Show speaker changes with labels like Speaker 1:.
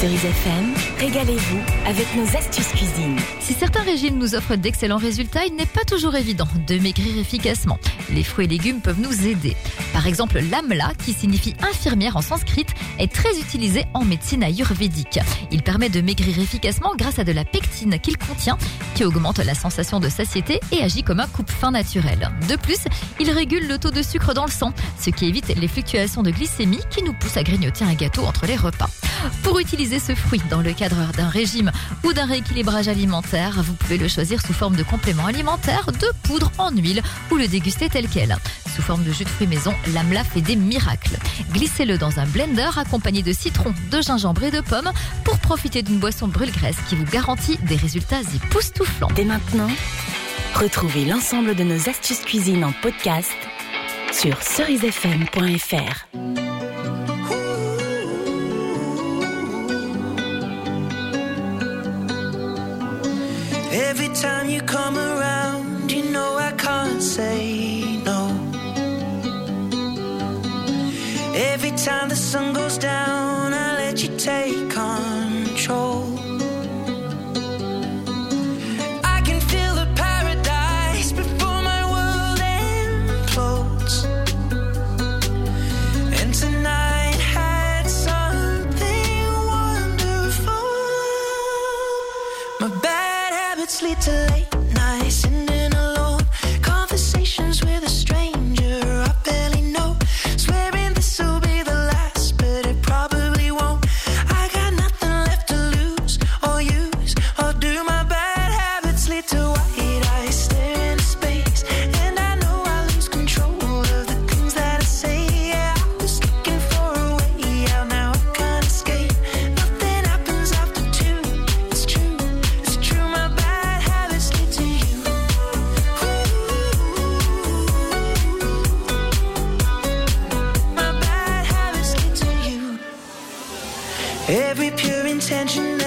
Speaker 1: Cerise FM, régalez-vous avec nos astuces cuisine.
Speaker 2: Si certains régimes nous offrent d'excellents résultats, il n'est pas toujours évident de maigrir efficacement. Les fruits et légumes peuvent nous aider. Par exemple, l'amla, qui signifie infirmière en sanskrit, est très utilisé en médecine ayurvédique. Il permet de maigrir efficacement grâce à de la pectine qu'il contient, qui augmente la sensation de satiété et agit comme un coupe-faim naturel. De plus, il régule le taux de sucre dans le sang, ce qui évite les fluctuations de glycémie qui nous poussent à grignoter un gâteau entre les repas. Pour utiliser ce fruit dans le cadre d'un régime ou d'un rééquilibrage alimentaire, vous pouvez le choisir sous forme de complément alimentaire, de poudre en huile ou le déguster tel quel. Sous forme de jus de fruits maison, l'amla fait des miracles. Glissez-le dans un blender accompagné de citron, de gingembre et de pommes pour profiter d'une boisson brûle-graisse qui vous garantit des résultats époustouflants.
Speaker 1: Dès maintenant, retrouvez l'ensemble de nos astuces cuisine en podcast sur cerisefm.fr.
Speaker 3: Every time you come around, you know I can't say no. Every time the sun goes down, I let you take control. I can feel the paradise before my world implodes. And tonight had something wonderful. My bad habits lead to late nights, sitting alone, conversations with a stranger I barely know, swearing this will be the last, but it probably won't. I got nothing left to lose or use or do. My bad habits lead to white eyes staring into space, and I know I lose control of the things that I say. Yeah, I was looking for a way out, now I can't escape. Nothing happens after two. It's true, it's true. My bad habits lead to you. My bad habits lead to you. Every pure intention